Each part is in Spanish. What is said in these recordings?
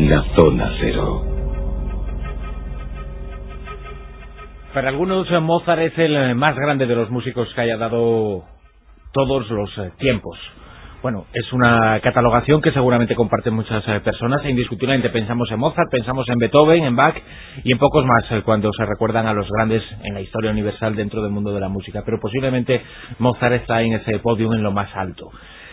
La Zona Cero. Para algunos, Mozart es el más grande de los músicos que haya dado todos los tiempos. Bueno, es una catalogación que seguramente comparten muchas personas e indiscutiblemente pensamos en Mozart, pensamos en Beethoven, en Bach y en pocos más cuando se recuerdan a los grandes en la historia universal dentro del mundo de la música, pero posiblemente Mozart está en ese podio en lo más alto.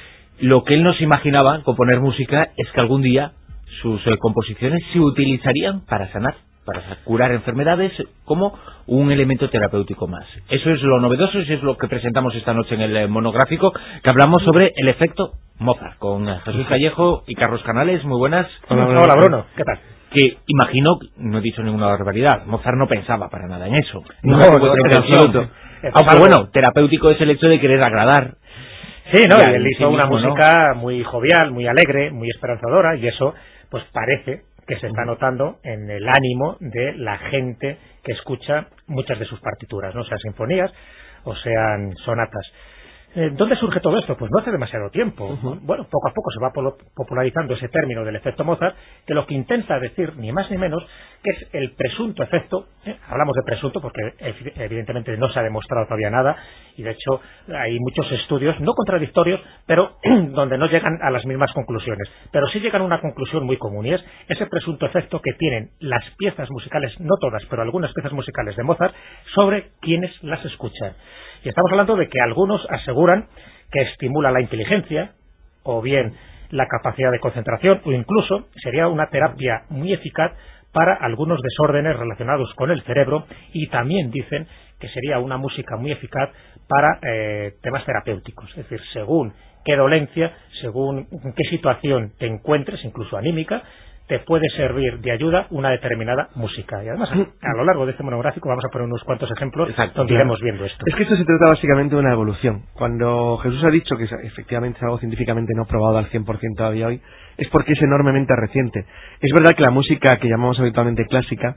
Lo que él nos imaginaba, componer música, es que algún día sus composiciones se utilizarían para sanar, para curar enfermedades como un elemento terapéutico más. Eso es lo novedoso y eso es lo que presentamos esta noche en el monográfico, que hablamos sobre el efecto Mozart, con Jesús Callejo y Carlos Canales. Muy buenas. Hola Bruno, ¿qué tal? Que imagino, no he dicho ninguna barbaridad, Mozart no pensaba para nada en eso. No, en absoluto. Aunque bueno, terapéutico es el hecho de querer agradar. Sí, no, y él hizo una música muy jovial, muy alegre, muy esperanzadora, y eso pues parece que se está notando en el ánimo de la gente que escucha muchas de sus partituras, no sean sinfonías o sean sonatas. ¿Dónde surge todo esto? Pues no hace demasiado tiempo. Bueno, poco a poco se va popularizando ese término del efecto Mozart, que lo que intenta decir, ni más ni menos, que es el presunto efecto. Hablamos de presunto porque evidentemente no se ha demostrado todavía nada, y de hecho hay muchos estudios, no contradictorios, pero donde no llegan a las mismas conclusiones. Pero sí llegan a una conclusión muy común, y es ese presunto efecto que tienen las piezas musicales, no todas, pero algunas piezas musicales de Mozart, sobre quienes las escuchan. Y estamos hablando de que algunos aseguran que estimula la inteligencia, o bien la capacidad de concentración, o incluso sería una terapia muy eficaz para algunos desórdenes relacionados con el cerebro, y también dicen que sería una música muy eficaz para temas terapéuticos, es decir, según qué dolencia, según qué situación te encuentres, incluso anímica, te puede servir de ayuda una determinada música. Y además, a lo largo de este monográfico vamos a poner unos cuantos ejemplos donde iremos viendo esto. Es que esto se trata básicamente de una evolución. Cuando Jesús ha dicho que efectivamente es algo científicamente no probado al 100% todavía hoy, es porque es enormemente reciente. Es verdad que la música que llamamos habitualmente clásica,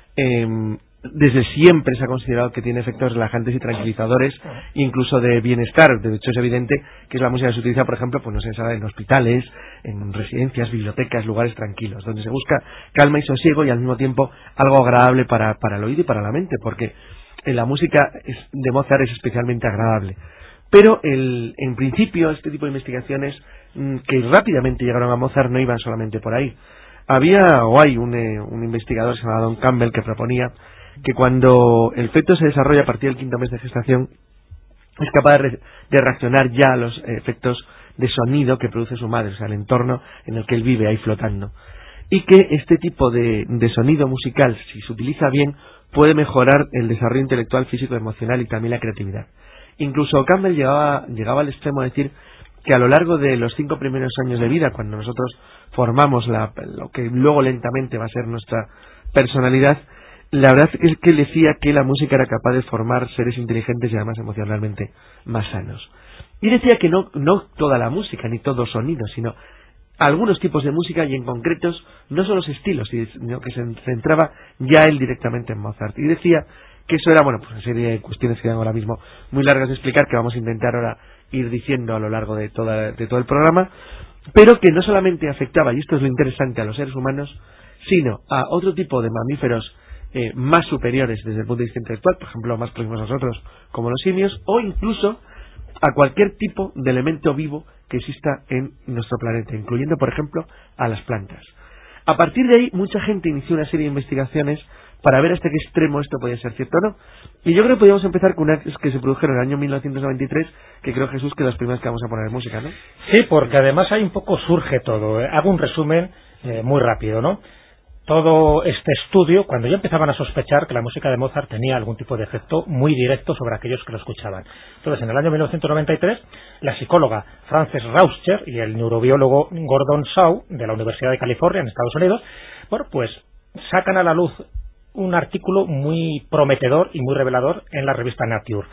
desde siempre se ha considerado que tiene efectos relajantes y tranquilizadores, incluso de bienestar. De hecho, es evidente que es la música que se utiliza, por ejemplo, pues no sé, en hospitales, en residencias, bibliotecas, lugares tranquilos, donde se busca calma y sosiego y al mismo tiempo algo agradable para el oído y para la mente, porque la música de Mozart es especialmente agradable. Pero en principio este tipo de investigaciones que rápidamente llegaron a Mozart no iban solamente por ahí. Había o hay un investigador llamado Don Campbell que proponía que cuando el feto se desarrolla a partir del 5º mes de gestación es capaz de reaccionar ya a los efectos de sonido que produce su madre, o sea, el entorno en el que él vive ahí flotando, y que este tipo de sonido musical, si se utiliza bien, puede mejorar el desarrollo intelectual, físico, emocional y también la creatividad. Incluso Campbell llegaba al extremo de decir que a lo largo de los 5 primeros años de vida, cuando nosotros formamos lo que luego lentamente va a ser nuestra personalidad, la verdad es que él decía que la música era capaz de formar seres inteligentes y además emocionalmente más sanos. Y decía que no toda la música, ni todo sonido, sino algunos tipos de música, y en concretos no solo los estilos, sino que se centraba ya él directamente en Mozart. Y decía que eso era, bueno, pues una serie de cuestiones que dan ahora mismo muy largas de explicar, que vamos a intentar ahora ir diciendo a lo largo de todo el programa, pero que no solamente afectaba, y esto es lo interesante, a los seres humanos, sino a otro tipo de mamíferos más superiores desde el punto de vista intelectual, por ejemplo, más próximos a nosotros, como los simios, o incluso a cualquier tipo de elemento vivo que exista en nuestro planeta, incluyendo, por ejemplo, a las plantas. A partir de ahí, mucha gente inició una serie de investigaciones para ver hasta qué extremo esto podía ser cierto o no. Y yo creo que podríamos empezar con unas que se produjeron en el año 1993, que creo, Jesús, que las primeras que vamos a poner en música, ¿no? Sí, porque además ahí un poco surge todo. Hago un resumen muy rápido, ¿no? Todo este estudio, cuando ya empezaban a sospechar que la música de Mozart tenía algún tipo de efecto muy directo sobre aquellos que lo escuchaban. Entonces, en el año 1993, la psicóloga Frances Rauscher y el neurobiólogo Gordon Shaw, de la Universidad de California, en Estados Unidos, bueno, pues sacan a la luz un artículo muy prometedor y muy revelador en la revista Nature.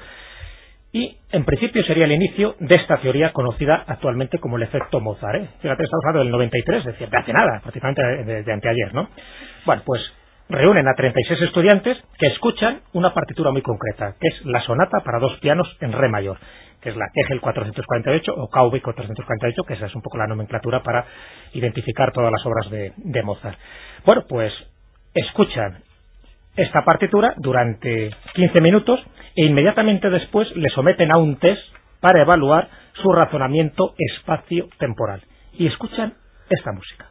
Y, en principio, sería el inicio de esta teoría conocida actualmente como el efecto Mozart, ¿eh? Fíjate, estamos hablando del 93, es decir, de hace nada, prácticamente de anteayer, ¿no? Bueno, pues reúnen a 36 estudiantes que escuchan una partitura muy concreta, que es la sonata para 2 pianos en re mayor, que es la Kegel 448 o KV 448, que esa es un poco la nomenclatura para identificar todas las obras de Mozart. Bueno, pues escuchan esta partitura durante 15 minutos e inmediatamente después le someten a un test para evaluar su razonamiento espacio-temporal. Y escuchan esta música.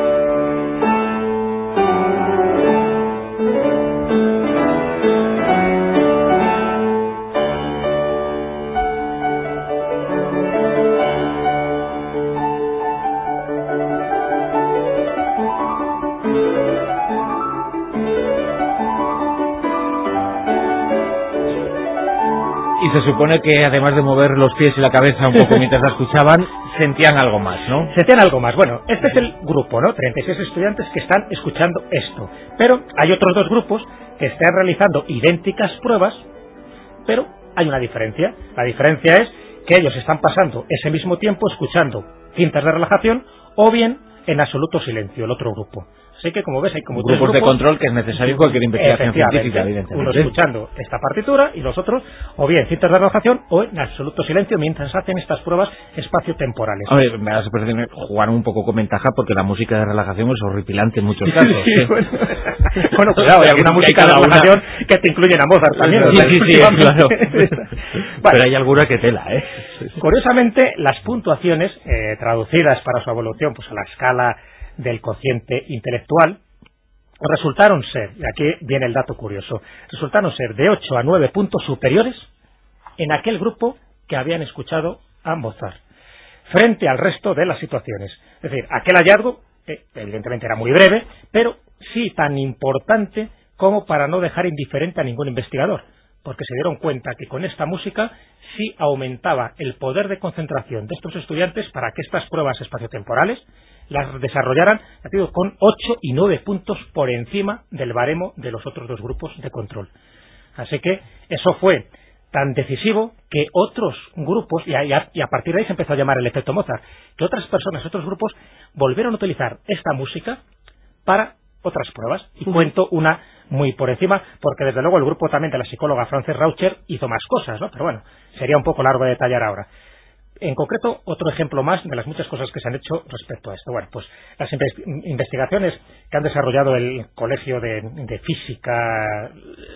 Y se supone que además de mover los pies y la cabeza un poco mientras la escuchaban, sentían algo más, ¿no? Sentían algo más. Bueno, este es el grupo, ¿no? 36 estudiantes que están escuchando esto. Pero hay otros 2 grupos que están realizando idénticas pruebas, pero hay una diferencia. La diferencia es que ellos están pasando ese mismo tiempo escuchando cintas de relajación o bien en absoluto silencio, el otro grupo. Así que, como ves, hay como grupos de control que es necesario en cualquier investigación científica, evidentemente. Unos escuchando esta partitura y los otros, o bien cintas de relajación o en absoluto silencio mientras hacen estas pruebas espaciotemporales. A ver, me hace parecer jugar un poco con ventaja porque la música de relajación es horripilante en muchos casos. Sí. Bueno, cuidado, hay alguna música de relajación que te incluyen a Mozart también. Sí, claro. Pero hay alguna que tela, ¿eh? Curiosamente, las puntuaciones traducidas para su evolución pues a la escala del cociente intelectual resultaron ser, y aquí viene el dato curioso, resultaron ser de 8 a 9 puntos superiores en aquel grupo que habían escuchado a Mozart, frente al resto de las situaciones. Es decir, aquel hallazgo, evidentemente era muy breve, pero sí tan importante como para no dejar indiferente a ningún investigador, porque se dieron cuenta que con esta música sí aumentaba el poder de concentración de estos estudiantes para que estas pruebas espaciotemporales las desarrollaran con 8 y 9 puntos por encima del baremo de los otros 2 grupos de control. Así que eso fue tan decisivo que otros grupos, y a partir de ahí se empezó a llamar el efecto Mozart, que otras personas, otros grupos, volvieron a utilizar esta música para otras pruebas. Y cuento una muy por encima, porque desde luego el grupo también de la psicóloga Frances Raucher hizo más cosas, ¿no? Pero bueno, sería un poco largo de detallar ahora. En concreto, otro ejemplo más de las muchas cosas que se han hecho respecto a esto. Bueno, pues las investigaciones que han desarrollado el Colegio de Física,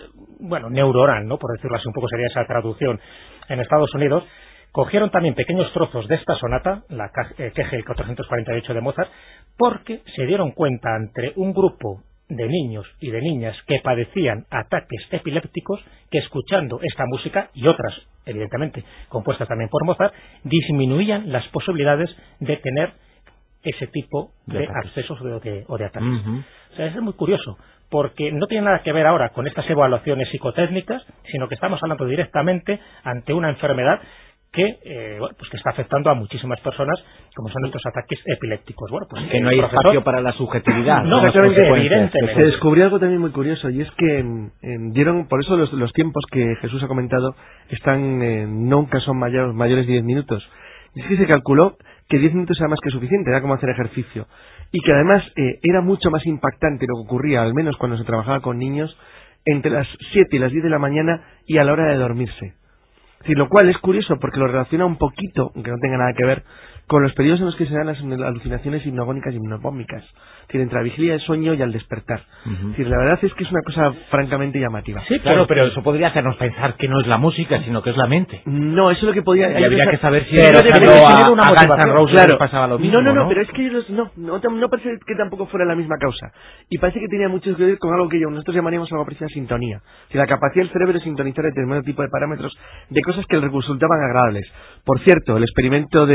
Neuroran, ¿no? Por decirlo así, un poco sería esa traducción, en Estados Unidos, cogieron también pequeños trozos de esta sonata, la Kegel 448 de Mozart, porque se dieron cuenta entre un grupo de niños y de niñas que padecían ataques epilépticos, que escuchando esta música y otras, evidentemente, compuestas también por Mozart, disminuían las posibilidades de tener ese tipo de accesos o de ataques. O sea, es muy curioso, porque no tiene nada que ver ahora con estas evaluaciones psicotécnicas, sino que estamos hablando directamente ante una enfermedad que que está afectando a muchísimas personas, como son estos ataques epilépticos. Bueno, pues que no hay espacio para la subjetividad. No, evidentemente. Se descubrió algo también muy curioso, y es que dieron, por eso los tiempos que Jesús ha comentado están nunca son mayores de 10 minutos. Y es que se calculó que 10 minutos era más que suficiente, era como hacer ejercicio. Y que además era mucho más impactante lo que ocurría, al menos cuando se trabajaba con niños, entre las 7 y las 10 de la mañana y a la hora de dormirse. Sí, lo cual es curioso porque lo relaciona un poquito, aunque no tenga nada que ver, con los periodos en los que se dan las alucinaciones hipnogónicas y hipnopómicas, es decir, entre la vigilia del sueño y al despertar. Es decir, la verdad es que es una cosa francamente llamativa. Sí, claro, pero eso podría hacernos pensar que no es la música, sino que es la mente. No, eso es lo que podría... Y habría que saber si pero a Guns N' Roses les pasaba lo mismo, No, pero es que ellos no parece que tampoco fuera la misma causa. Y parece que tenía mucho que ver con algo que nosotros llamaríamos algo parecido a sintonía. Si la capacidad del cerebro de sintonizar determinado tipo de parámetros de cosas que les resultaban agradables. Por cierto, el experimento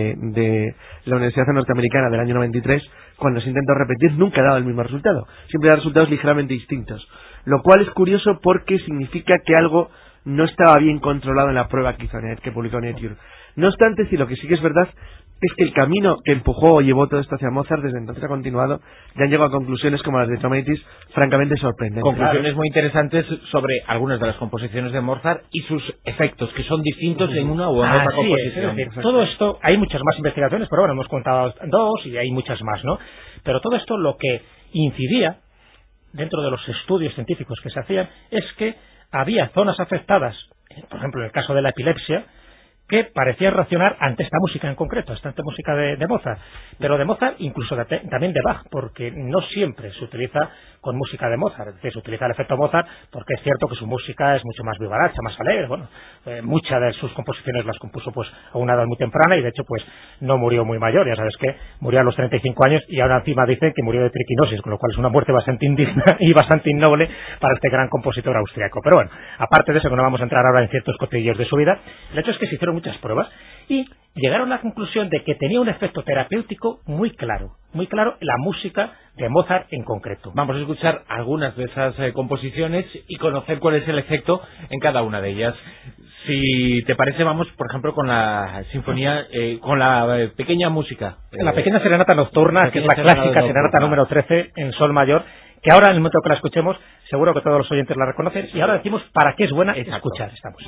de la Universidad Norteamericana del año 93, cuando se intentó repetir, nunca ha dado el mismo resultado. Siempre da resultados ligeramente distintos. Lo cual es curioso porque significa que algo no estaba bien controlado en la prueba que publicó Nature. No obstante, si lo que sí que es verdad es que el camino que empujó o llevó todo esto hacia Mozart desde entonces ha continuado y han llegado a conclusiones como las de Tomaitis francamente sorprendentes. Conclusiones muy interesantes sobre algunas de las composiciones de Mozart y sus efectos, que son distintos en una u otra composición. Es decir, todo esto, hay muchas más investigaciones, pero bueno, hemos contado 2 y hay muchas más, ¿no? Pero todo esto lo que incidía dentro de los estudios científicos que se hacían es que había zonas afectadas, por ejemplo en el caso de la epilepsia, que parecían reaccionar ante esta música en concreto, ante esta música de Mozart, pero de Mozart, incluso también de Bach, porque no siempre se utiliza con música de Mozart, es decir, se utiliza el efecto Mozart porque es cierto que su música es mucho más vivaracha, más alegre, bueno, muchas de sus composiciones las compuso pues a una edad muy temprana y de hecho pues no murió muy mayor, ya sabes que murió a los 35 años y ahora encima dicen que murió de triquinosis, con lo cual es una muerte bastante indigna y bastante innoble para este gran compositor austriaco. Pero bueno, aparte de eso, que no vamos a entrar ahora en ciertos cotillos de su vida, el hecho es que se hicieron muchas pruebas y llegaron a la conclusión de que tenía un efecto terapéutico muy claro la música de Mozart en concreto. Vamos a escuchar algunas de esas composiciones y conocer cuál es el efecto en cada una de ellas. Si te parece, vamos, por ejemplo, con la sinfonía, con la pequeña música. La pequeña serenata nocturna, que es la clásica serenata número 13 en sol mayor, que ahora en el momento que la escuchemos, seguro que todos los oyentes la reconocen, y ahora decimos para qué es buena escuchar esta música.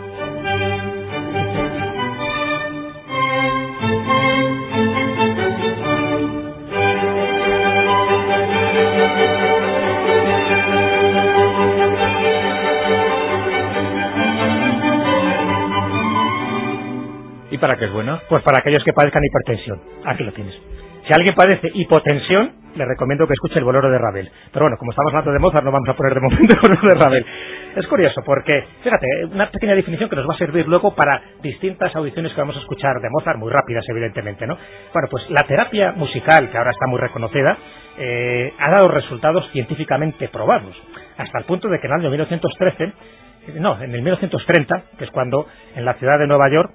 ¿Y para qué es bueno? Pues para aquellos que padezcan hipertensión. Aquí lo tienes. Si alguien padece hipotensión, le recomiendo que escuche el bolero de Ravel. Pero bueno, como estamos hablando de Mozart, no vamos a poner de momento el bolero de Ravel. Es curioso porque, fíjate, una pequeña definición que nos va a servir luego para distintas audiciones que vamos a escuchar de Mozart, muy rápidas evidentemente, ¿no? Bueno, pues la terapia musical, que ahora está muy reconocida, ha dado resultados científicamente probados, hasta el punto de que en el año 1913, en el 1930, que es cuando en la ciudad de Nueva York,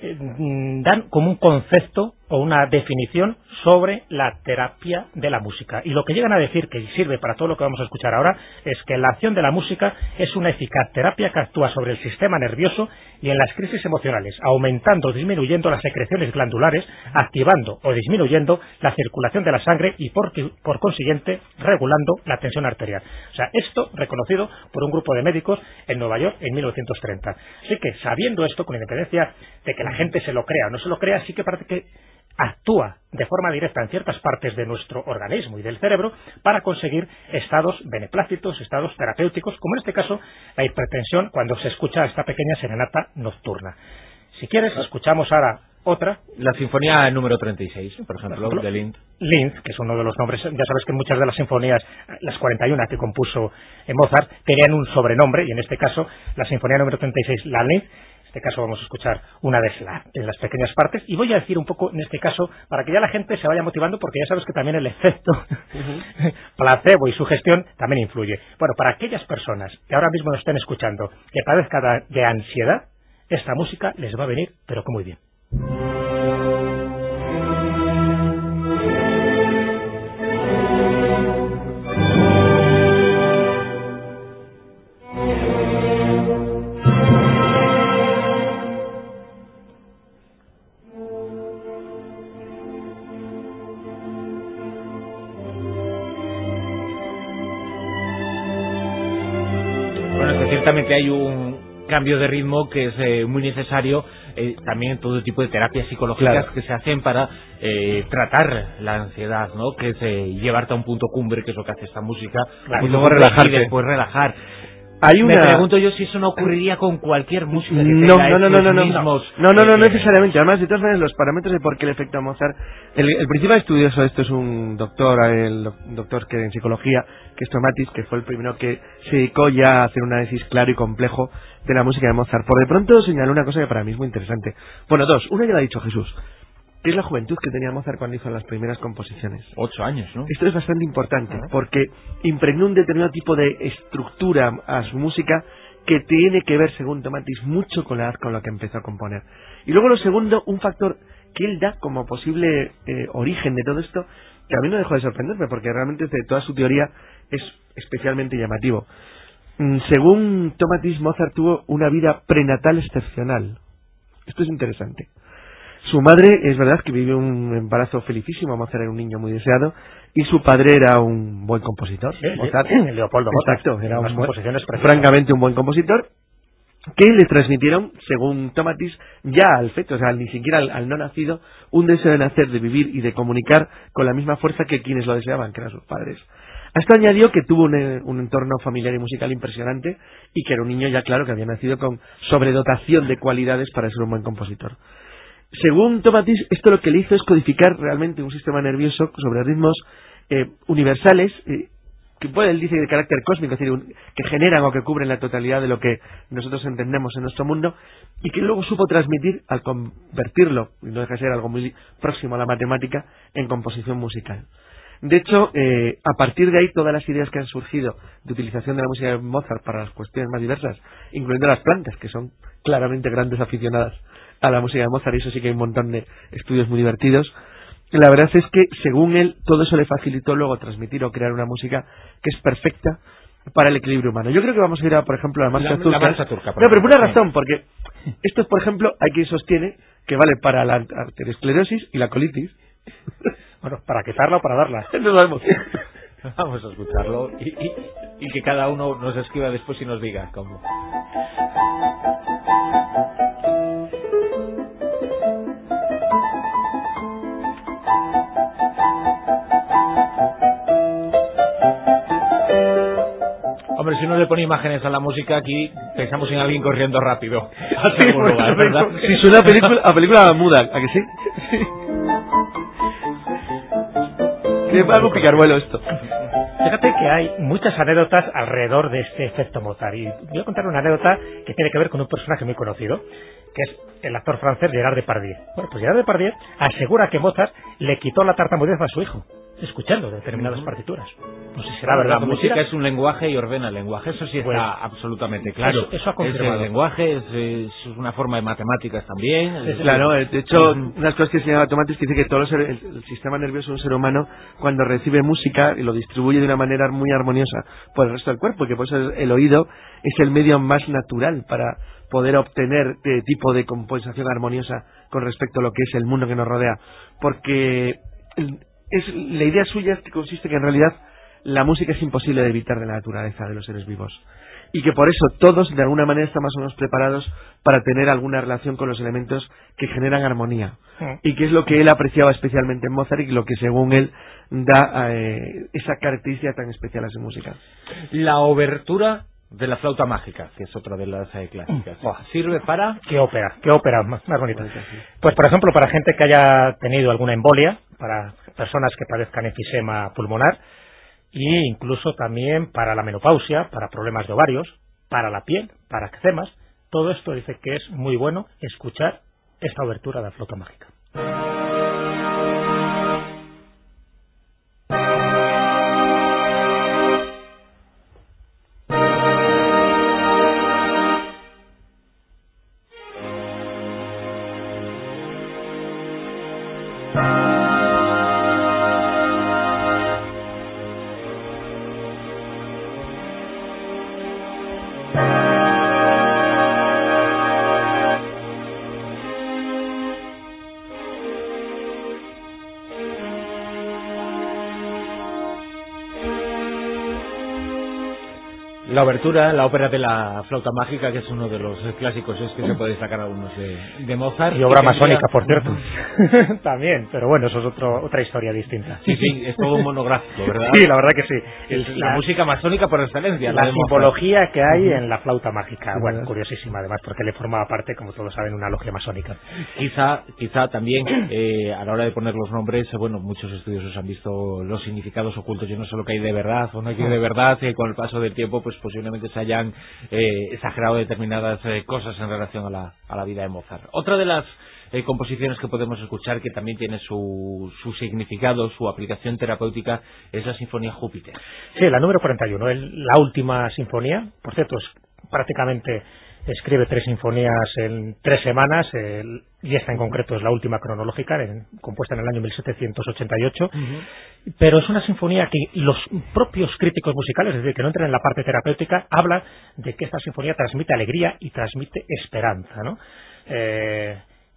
dan como un concepto o una definición sobre la terapia de la música. Y lo que llegan a decir, que sirve para todo lo que vamos a escuchar ahora, es que la acción de la música es una eficaz terapia que actúa sobre el sistema nervioso y en las crisis emocionales, aumentando o disminuyendo las secreciones glandulares, activando o disminuyendo la circulación de la sangre y por consiguiente regulando la tensión arterial. O sea, esto reconocido por un grupo de médicos en Nueva York en 1930. Así que, sabiendo esto, con independencia de que la gente se lo crea o no se lo crea, sí que parece que actúa de forma directa en ciertas partes de nuestro organismo y del cerebro para conseguir estados beneplácitos, estados terapéuticos, como en este caso la hipertensión cuando se escucha esta pequeña serenata nocturna. Si quieres, escuchamos ahora otra. La sinfonía número 36, por ejemplo, de Linz. Linz, que es uno de los nombres, ya sabes que muchas de las sinfonías, las 41 que compuso Mozart, tenían un sobrenombre, y en este caso, la sinfonía número 36, la Linz. En este caso vamos a escuchar una de las pequeñas partes y voy a decir un poco en este caso para que ya la gente se vaya motivando porque ya sabes que también el efecto placebo y sugestión también influye. Bueno, para aquellas personas que ahora mismo nos estén escuchando que padezcan de ansiedad, esta música les va a venir pero que muy bien. Ciertamente hay un cambio de ritmo que es muy necesario también en todo tipo de terapias psicológicas que se hacen para tratar la ansiedad, ¿no? Que es llevarte a un punto cumbre, que es lo que hace esta música, y luego relajarte. Y después relajar. Me pregunto yo si eso no ocurriría con cualquier música que no necesariamente. Además, de todas maneras, los parámetros de por qué el efecto Mozart, el principal estudioso de esto es un doctor, doctor que en psicología, que es Tomatis, que fue el primero que se dedicó ya a hacer un análisis claro y complejo de la música de Mozart. Por de pronto señaló una cosa que para mí es muy interesante. Bueno, dos. Una ya lo ha dicho Jesús, que es la juventud que tenía Mozart cuando hizo las primeras composiciones. 8 años, ¿no? Esto es bastante importante, porque impregnó un determinado tipo de estructura a su música que tiene que ver, según Tomatis, mucho con la edad con la que empezó a componer. Y luego lo segundo, un factor que él da como posible origen de todo esto, que a mí no dejó de sorprenderme, porque realmente de toda su teoría es especialmente llamativo. Según Tomatis, Mozart tuvo una vida prenatal excepcional. Esto es interesante. Su madre, es verdad que vivió un embarazo felicísimo, Mozart era un niño muy deseado, y su padre era un buen compositor. Leopoldo Mozart. Exacto, era francamente un buen compositor. que le transmitieron, según Tomatis, ya al feto, o sea, ni siquiera al no nacido, un deseo de nacer, de vivir y de comunicar con la misma fuerza que quienes lo deseaban, que eran sus padres. A esto añadió que tuvo un entorno familiar y musical impresionante y que era un niño ya claro que había nacido con sobredotación de cualidades para ser un buen compositor. Según Tomatis, esto lo que le hizo es codificar realmente un sistema nervioso sobre ritmos universales, que él dice de carácter cósmico, es decir, que generan o que cubren la totalidad de lo que nosotros entendemos en nuestro mundo, y que luego supo transmitir al convertirlo, y no deja de ser algo muy próximo a la matemática, en composición musical. De hecho, a partir de ahí, todas las ideas que han surgido de utilización de la música de Mozart para las cuestiones más diversas, incluyendo las plantas, que son claramente grandes aficionadas a la música de Mozart, y eso sí que hay un montón de estudios muy divertidos. La verdad es que, según él, todo eso le facilitó luego transmitir o crear una música que es perfecta para el equilibrio humano. Yo creo que vamos a ir a, por ejemplo, a la marcha turca. La marcha turca. No, pero por una razón, porque esto, por ejemplo, hay quien sostiene que vale para la arteriosclerosis y la colitis. Bueno, ¿para quitarla o para darla? No lo sabemos. Vamos a escucharlo y que cada uno nos escriba después y nos diga cómo. Hombre, si uno le pone imágenes a la música, aquí pensamos en alguien corriendo rápido hacia algún lugar, ¿verdad? Si suena a película muda, ¿a que sí? Que es algo picarbuelo esto. Fíjate que hay muchas anécdotas alrededor de este efecto Mozart, y voy a contar una anécdota que tiene que ver con un personaje muy conocido, que es el actor francés Gerard Depardieu. Bueno, pues Gerard Depardieu asegura que Mozart le quitó la tartamudez a su hijo, escuchando determinadas partituras. No sé si será verdad. La música es un lenguaje y ordena el lenguaje, eso sí está absolutamente claro. Eso ha confirmado. Es el lenguaje, es una forma de matemáticas también. Claro, de hecho, unas cosas que se llama Tomatis que dice que todo el sistema nervioso de un ser humano, cuando recibe música, y lo distribuye de una manera muy armoniosa por el resto del cuerpo, y que por eso el oído es el medio más natural para poder obtener tipo de compensación armoniosa con respecto a lo que es el mundo que nos rodea, porque la idea suya es que consiste que en realidad la música es imposible de evitar de la naturaleza de los seres vivos, y que por eso todos de alguna manera están más o menos preparados para tener alguna relación con los elementos que generan armonía, y que es lo que él apreciaba especialmente en Mozart, y lo que según él da esa característica tan especial a su música. La obertura de la flauta mágica, que es otra de las clásicas. ¿Sirve para...? ¿Qué ópera más bonita? Pues, por ejemplo, para gente que haya tenido alguna embolia, para personas que padezcan enfisema pulmonar, e incluso también para la menopausia, para problemas de ovarios, para la piel, para eczemas. Todo esto dice que es muy bueno escuchar esta obertura de la flauta mágica. La obertura, la ópera de la flauta mágica, que es uno de los clásicos, es que se puede destacar algunos de Mozart. Y obra masónica, por cierto. También, pero bueno, eso es otra historia distinta. Sí, es todo un monográfico, ¿verdad? Sí, la verdad que sí. Es la música masónica por excelencia. La simbología que hay en la flauta mágica. Bueno, curiosísima además, porque le formaba parte, como todos saben, una logia masónica. Quizá también, a la hora de poner los nombres, bueno, muchos estudiosos han visto los significados ocultos. Yo no sé lo que hay de verdad o no hay que de verdad, y con el paso del tiempo, pues posiblemente se hayan exagerado determinadas cosas en relación a la vida de Mozart. Otra de las composiciones que podemos escuchar, que también tiene su significado, su aplicación terapéutica, es la Sinfonía Júpiter. Sí, la número 41, es la última sinfonía. Por cierto, es prácticamente escribe 3 sinfonías en 3 semanas, y esta en concreto es la última cronológica, compuesta en el año 1788, pero es una sinfonía que los propios críticos musicales, es decir, que no entran en la parte terapéutica, hablan de que esta sinfonía transmite alegría y transmite esperanza, ¿no?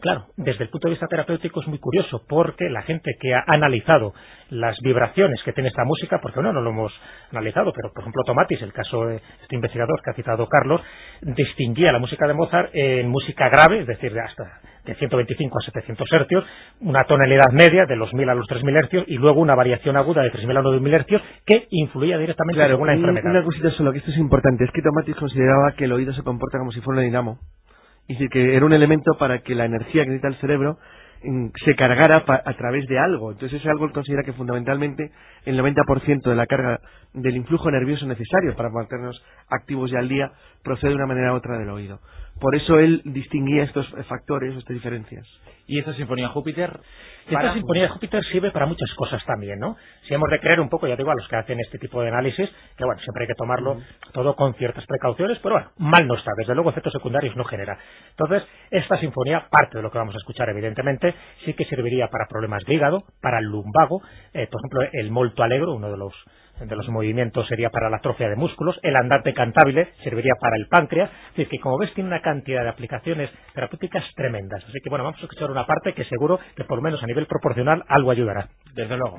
Claro, desde el punto de vista terapéutico es muy curioso, porque la gente que ha analizado las vibraciones que tiene esta música, porque no lo hemos analizado, pero por ejemplo Tomatis, el caso de este investigador que ha citado Carlos, distinguía la música de Mozart en música grave, es decir, hasta de 125 a 700 hercios, una tonalidad media de los 1000 a los 3000 hercios, y luego una variación aguda de 3000 a 9000 hercios que influía directamente en una enfermedad. Una cosita solo, que esto es importante, es que Tomatis consideraba que el oído se comporta como si fuera un dinamo. Es decir, que era un elemento para que la energía que necesita el cerebro se cargara a través de algo. Entonces ese algo él considera que fundamentalmente el 90% de la carga del influjo nervioso necesario para mantenernos activos y al día procede de una manera u otra del oído. Por eso él distinguía estos factores, estas diferencias. ¿Y esta Sinfonía Júpiter? Esta Sinfonía de Júpiter sirve para muchas cosas también, ¿no? Si hemos de creer un poco, ya digo, a los que hacen este tipo de análisis, que bueno, siempre hay que tomarlo todo con ciertas precauciones, pero bueno, mal no está, desde luego efectos secundarios no genera. Entonces, esta sinfonía, parte de lo que vamos a escuchar evidentemente, sí que serviría para problemas de hígado, para el lumbago, por ejemplo, el molto allegro, uno de los movimientos sería para la atrofia de músculos, el andante cantabile serviría para el páncreas, es decir, que como ves tiene una cantidad de aplicaciones terapéuticas tremendas, así que bueno, vamos a escuchar una parte que seguro que por lo menos a nivel proporcional algo ayudará. Desde luego.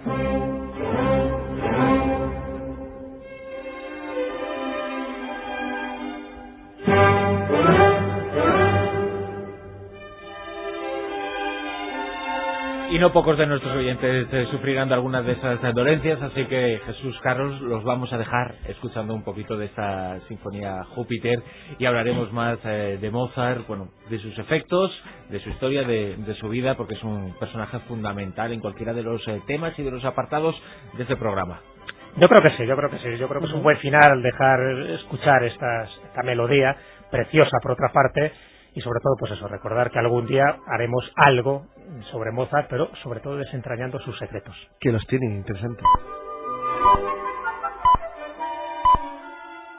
Y no pocos de nuestros oyentes sufrirán de algunas de esas dolencias, así que Jesús, Carlos, los vamos a dejar escuchando un poquito de esta Sinfonía Júpiter y hablaremos más de Mozart, bueno, de sus efectos, de su historia, de su vida, porque es un personaje fundamental en cualquiera de los temas y de los apartados de este programa. Yo creo que sí, yo creo que es un buen final dejar escuchar esta melodía preciosa por otra parte. Y sobre todo, pues eso, recordar que algún día haremos algo sobre Mozart, pero sobre todo desentrañando sus secretos. Que los tienen interesantes.